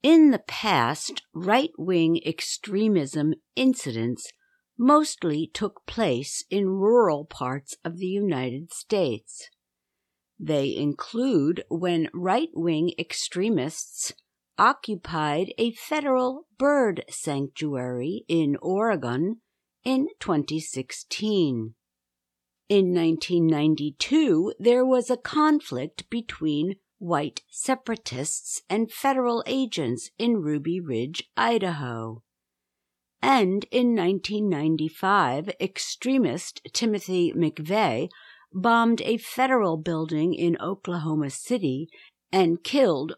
In the past, right-wing extremism incidents mostly took place in rural parts of the United States. They include when right-wing extremists occupied a federal bird sanctuary in Oregon in 2016. In 1992, there was a conflict between white separatists and federal agents in Ruby Ridge, Idaho. And in 1995, extremist Timothy McVeigh bombed a federal building in Oklahoma City and killed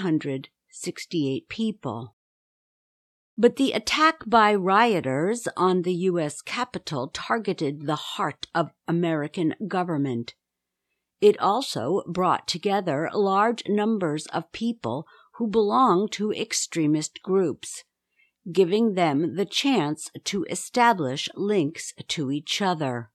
168 people. But the attack by rioters on the U.S. Capitol targeted the heart of American government. It also brought together large numbers of people who belong to extremist groups, giving them the chance to establish links to each other.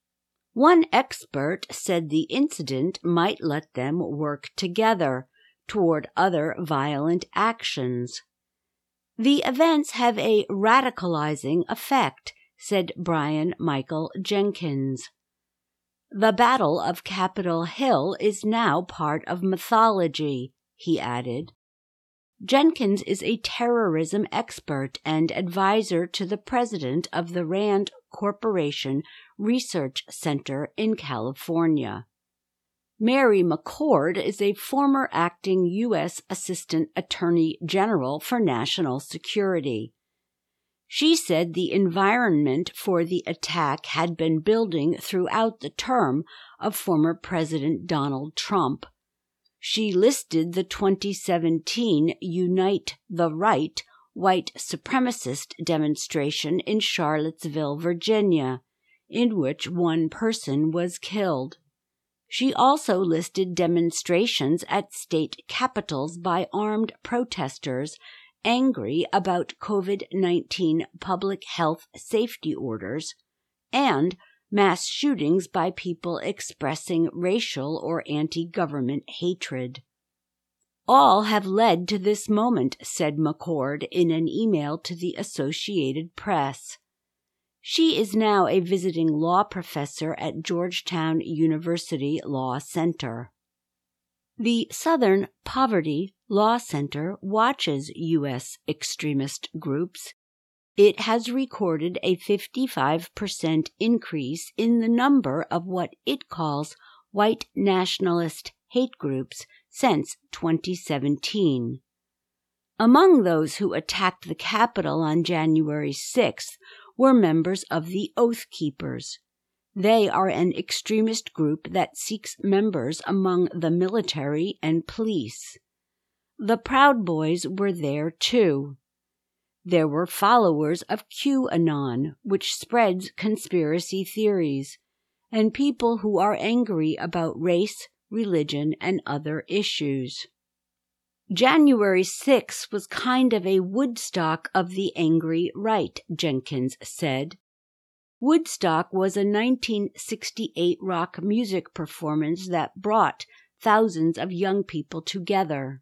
One expert said the incident might let them work together toward other violent actions. The events have a radicalizing effect, said Brian Michael Jenkins. The Battle of Capitol Hill is now part of mythology, he added. Jenkins is a terrorism expert and advisor to the president of the Rand Corporation Research Center in California. Mary McCord is a former acting U.S. Assistant Attorney General for National Security. She said the environment for the attack had been building throughout the term of former President Donald Trump. She listed the 2017 Unite the Right white supremacist demonstration in Charlottesville, Virginia, in which one person was killed. She also listed demonstrations at state capitals by armed protesters angry about COVID-19 public health safety orders and mass shootings by people expressing racial or anti-government hatred. All have led to this moment, said McCord in an email to the Associated Press. She is now a visiting law professor at Georgetown University Law Center. The Southern Poverty Law Center watches U.S. extremist groups. It has recorded a 55% increase in the number of what it calls white nationalist hate groups since 2017. Among those who attacked the Capitol on January 6th were members of the Oath Keepers. They are an extremist group that seeks members among the military and police. The Proud Boys were there too. There were followers of QAnon, which spreads conspiracy theories, and people who are angry about race, religion, and other issues. January 6 was kind of a Woodstock of the angry right, Jenkins said. Woodstock was a 1968 rock music performance that brought thousands of young people together.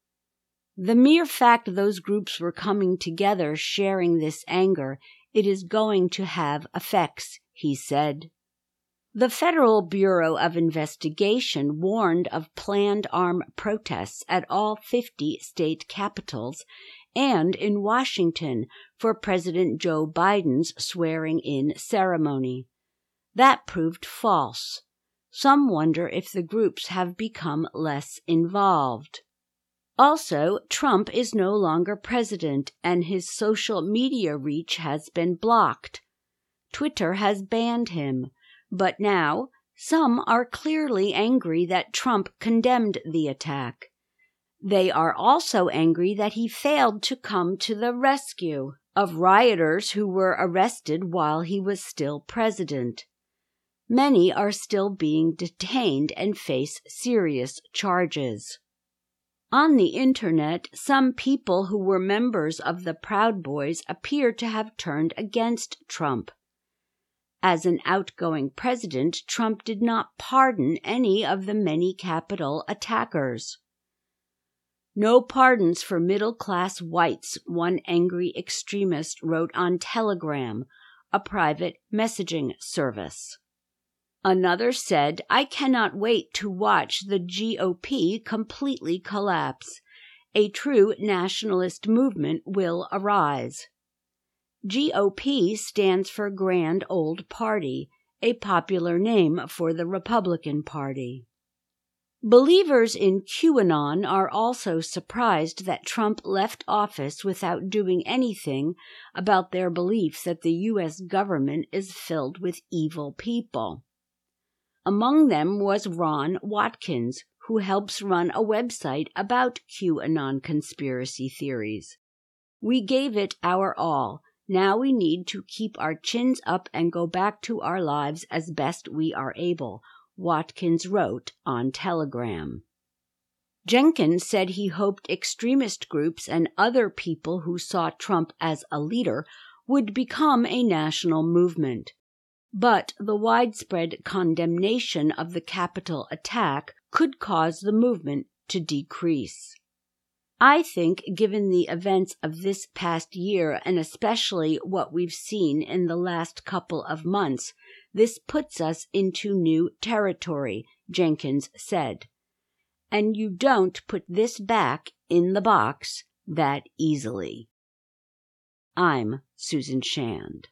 The mere fact those groups were coming together sharing this anger, it is going to have effects, he said. The Federal Bureau of Investigation warned of planned armed protests at all 50 state capitals and in Washington for President Joe Biden's swearing-in ceremony. That proved false. Some wonder if the groups have become less involved. Also, Trump is no longer president, and his social media reach has been blocked. Twitter has banned him, but now some are clearly angry that Trump condemned the attack. They are also angry that he failed to come to the rescue of rioters who were arrested while he was still president. Many are still being detained and face serious charges. On the Internet, some people who were members of the Proud Boys appear to have turned against Trump. As an outgoing president, Trump did not pardon any of the many Capitol attackers. No pardons for middle-class whites, one angry extremist wrote on Telegram, a private messaging service. Another said, "I cannot wait to watch the GOP completely collapse. A true nationalist movement will arise." GOP stands for Grand Old Party, a popular name for the Republican Party. Believers in QAnon are also surprised that Trump left office without doing anything about their belief that the U.S. government is filled with evil people. Among them was Ron Watkins, who helps run a website about QAnon conspiracy theories. "We gave it our all. Now we need to keep our chins up and go back to our lives as best we are able," Watkins wrote on Telegram. Jenkins said he hoped extremist groups and other people who saw Trump as a leader would become a national movement. But the widespread condemnation of the Capitol attack could cause the movement to decrease. I think, given the events of this past year, and especially what we've seen in the last couple of months, this puts us into new territory, Jenkins said. And you don't put this back in the box that easily. I'm Susan Shand.